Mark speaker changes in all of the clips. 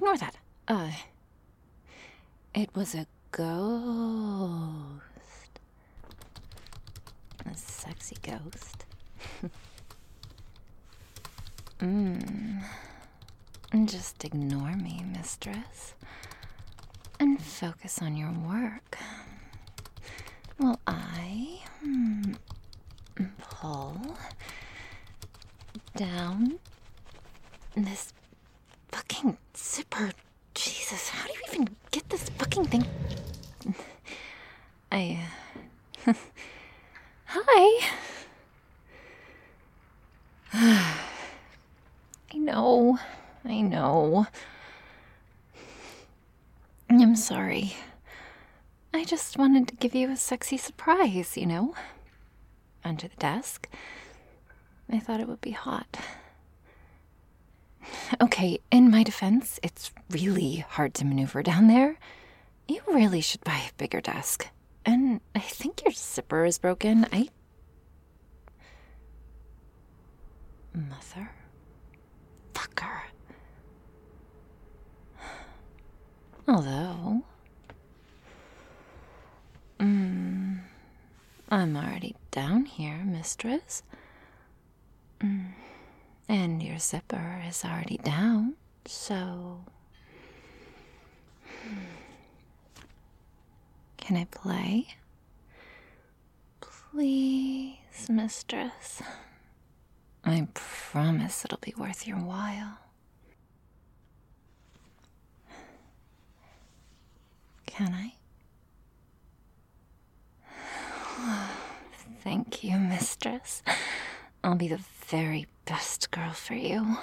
Speaker 1: Ignore that. It was a ghost. A sexy ghost. Just ignore me, mistress, and focus on your work. While I pull down this fucking zipper. Jesus, how do you even get this fucking thing? Hi. I know. I'm sorry. I just wanted to give you a sexy surprise, Under the desk. I thought it would be hot. Okay, in my defense, it's really hard to maneuver down there. You really should buy a bigger desk. And I think your zipper is broken. Motherfucker. Although, I'm already down here, mistress. And your zipper is already down, so... Can I play? Please, mistress. I promise it'll be worth your while. Can I? Thank you, mistress. I'll be the very best girl for you.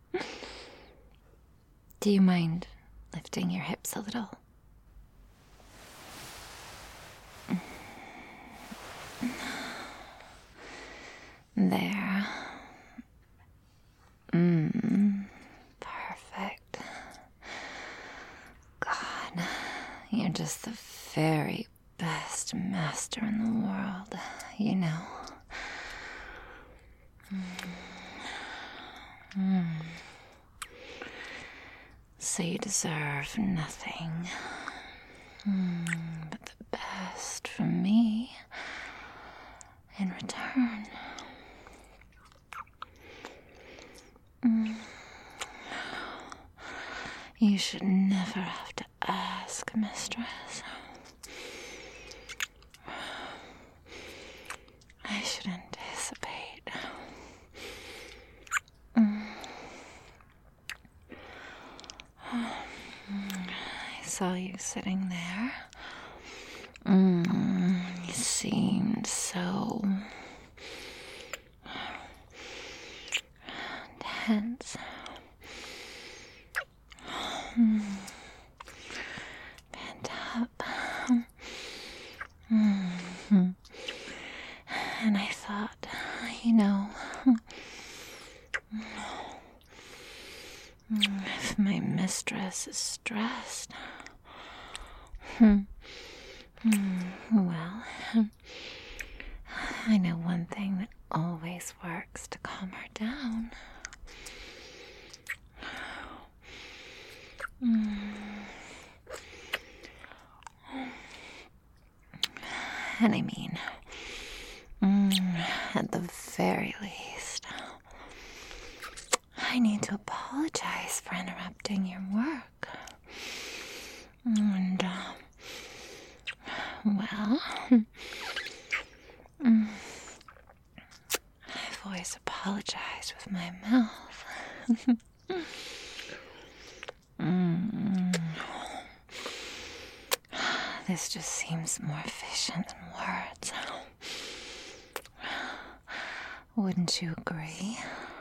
Speaker 1: Do you mind lifting your hips a little? There. Perfect. God, you're just the very best master in the world, So you deserve nothing but the best from me in return. You should never have to ask, mistress. I should anticipate. I saw you sitting there. You seemed so tense. Pent up. And I thought, if my mistress is stressed, well, I know one thing that always works to calm her down. And I mean, at the very least, I need to apologize for interrupting your work. And, well, I've always apologized with my mouth. This just seems more efficient than words. Wouldn't you agree?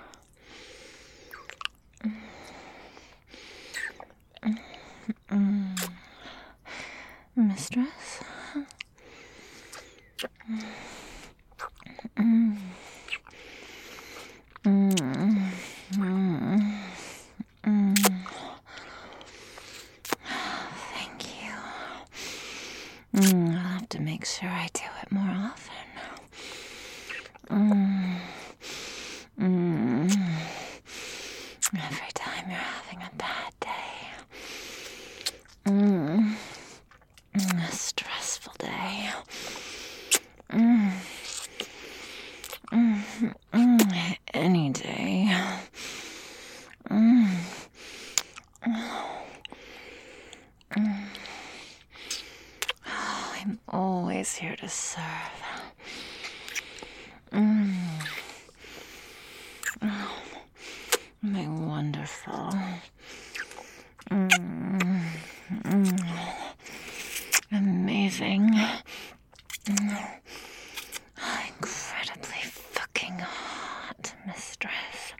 Speaker 1: Mistress? Thank you. I'll have to make sure I do it more often. Every time you're having a bad day, stressful day. Any day. I'm always here to serve. My wonderful, amazing, incredibly fucking hot mistress.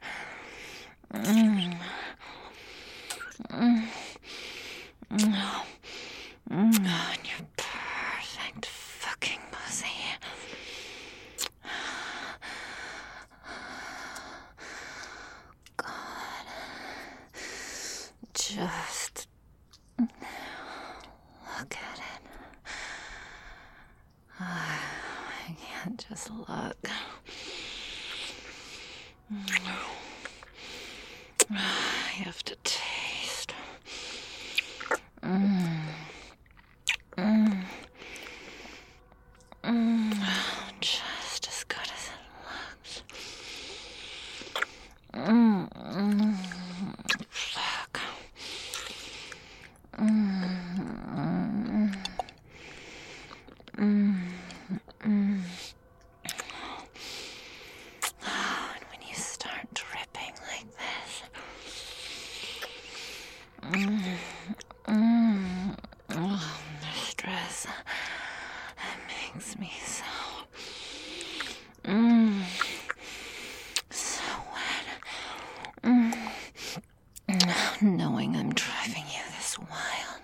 Speaker 1: And your perfect fucking pussy. God. Just look at it. I can't just look. I have to taste. Just as good as it looks. Fuck. And when you start dripping like this, mistress, that makes me so wet. Knowing I'm driving you this wild.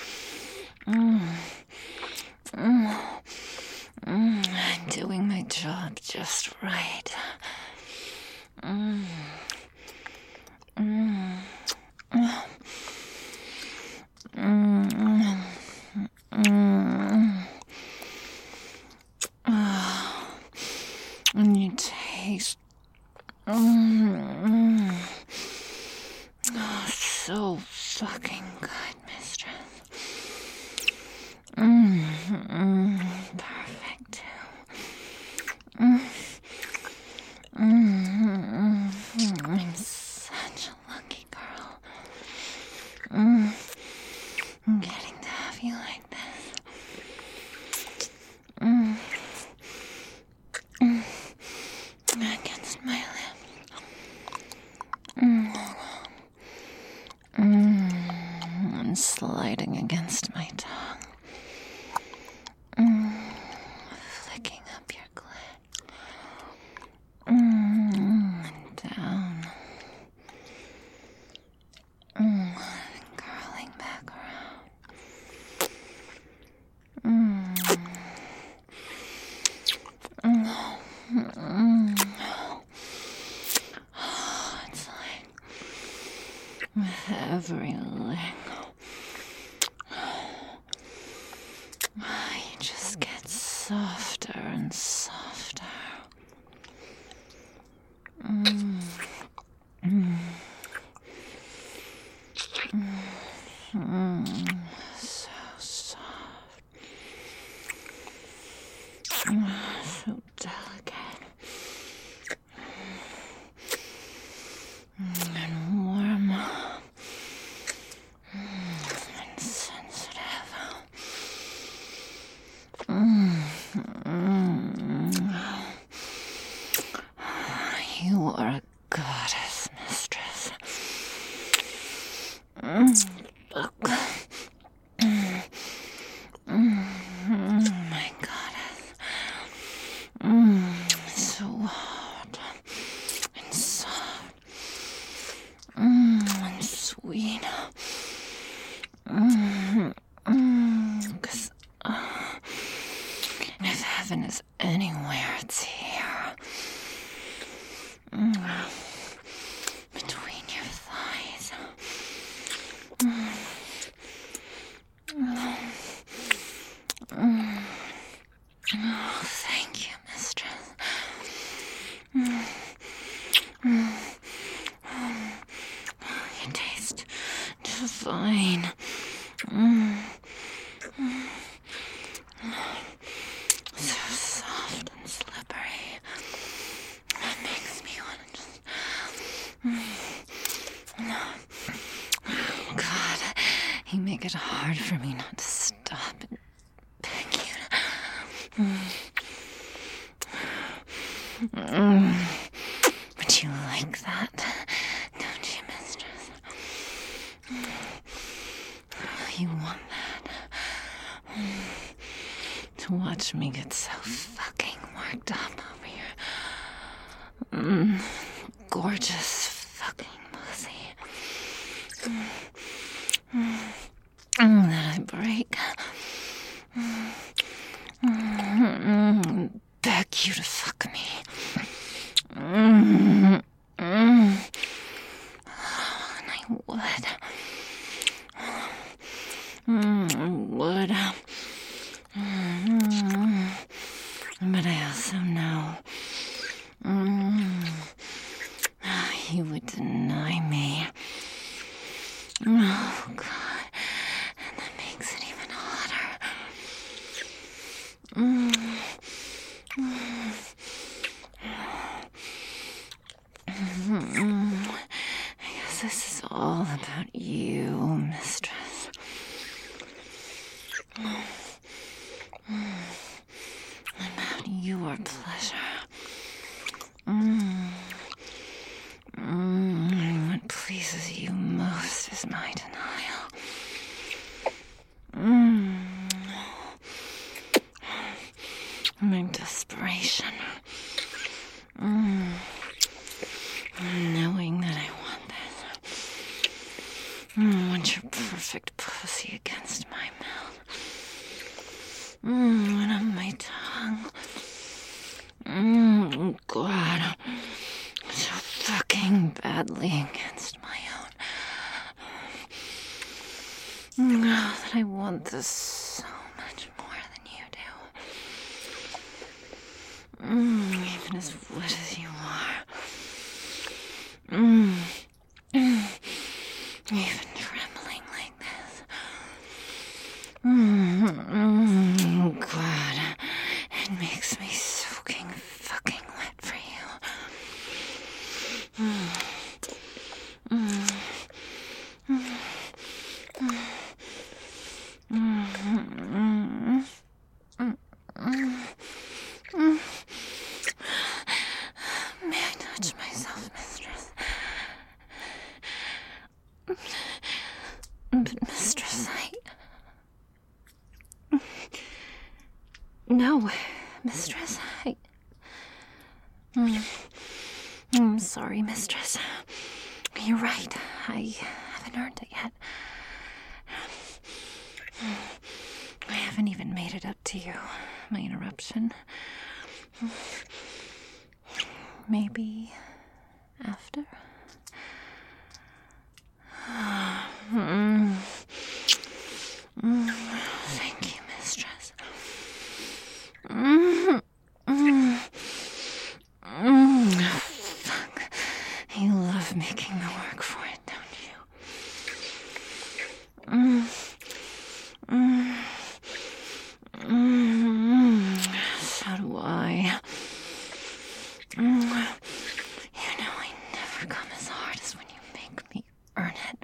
Speaker 1: I'm doing my job just right. And you taste so fucking good, mistress. Perfect too. I'm such a lucky girl. Getting to have you like this. Against my lips. And sliding against my tongue. Flicking up your clit. And down. Curling back around. It's like with every lick, you just get softer and softer. So soft. So delicate. And warm. And sensitive. You are a goddess, mistress. My goddess. So hot and soft and sweet. 'Cause if heaven is anywhere, it's here. Between your thighs. Oh, thank you, mistress. You taste divine. it hard for me not to stop and beg you to... Would you like that? Don't you, mistress? You want that? To watch me get so fucking worked up over your gorgeous fucking pussy. That I break. Beg you to fuck me. And I would. But I also know you would deny me. Oh, God. And that makes it even hotter. I guess this is all about you, mistress. About your pleasure. What pleases you most is my denial. My desperation. Knowing that I want this. Want your perfect pussy against my mouth. And on my tongue. God. So fucking badly against my own. That I want this so much more than you do. Even as wet as you are. Even trembling like this. God, it makes me soaking fucking wet for you. May I touch myself, mistress? But mistress, No, mistress, I'm sorry, mistress. You're right, I haven't earned it yet. I haven't even made it up to you, my interruption. Maybe after? Thank you, mistress. Fuck. You love making me work for it, don't you? So do I. You know I never come as hard as when you make me earn it,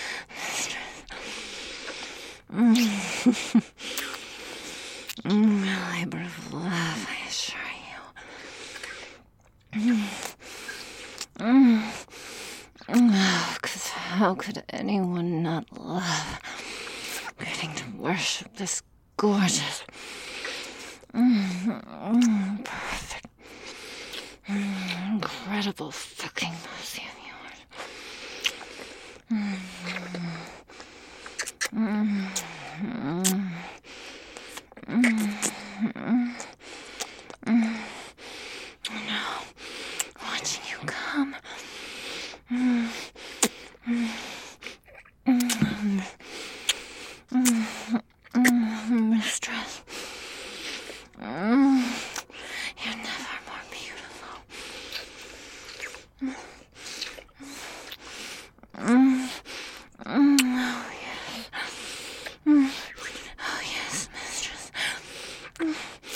Speaker 1: mistress. Labor of love, I assure you. Because how could anyone not love getting to worship this gorgeous, perfect, incredible fucking pussy of yours? Now, watching you come. Mistress. You're never more beautiful. Oh, yes. Oh, yes, mistress.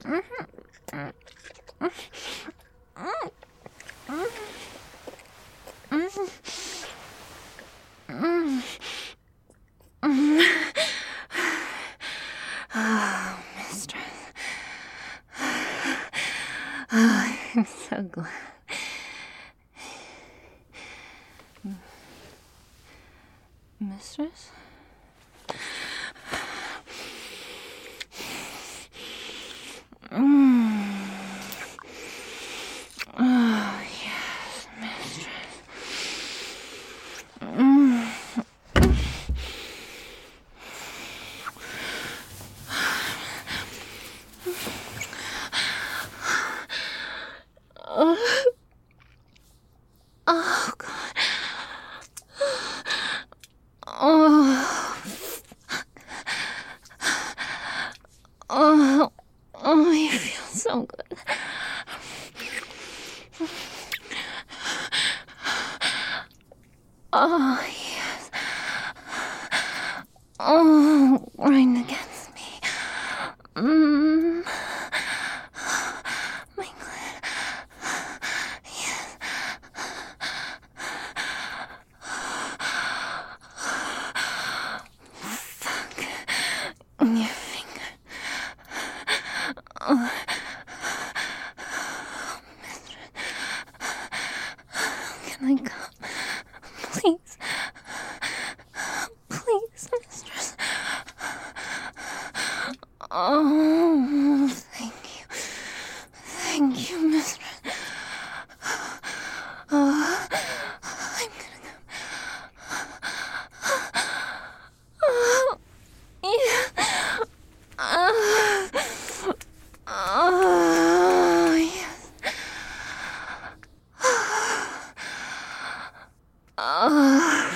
Speaker 1: Oh, mistress. Oh, I'm so glad. Mistress? Oh, yes, mistress. Oh, God. Oh. Oh. Oh, you feel so good. Oh, yes. Oh, right against me. My God. Yes. Fuck. Your finger. Oh. Mistress. Can I come? Please. Please, mistress. Oh, thank you. Thank you, mistress. Oh, I'm gonna come. Oh, yeah. Oh, yes. Oh.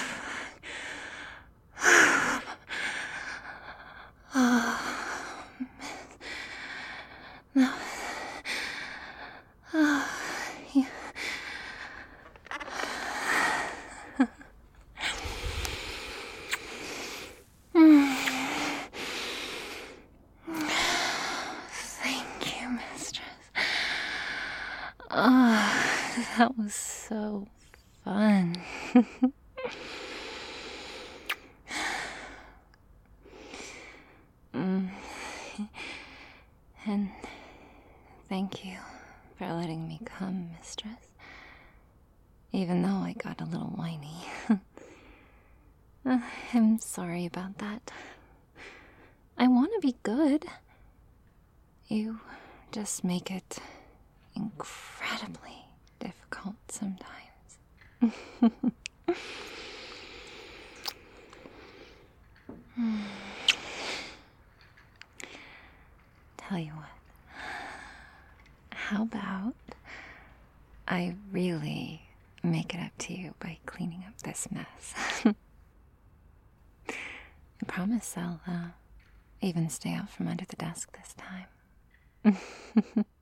Speaker 1: No. Oh, yeah. Thank you, mistress. Oh, that was so fun. And thank you for letting me come, mistress. Even though I got a little whiny. I'm sorry about that. I want to be good. You just make it incredibly difficult sometimes. Tell you what. How about I really make it up to you by cleaning up this mess? I promise I'll even stay out from under the desk this time.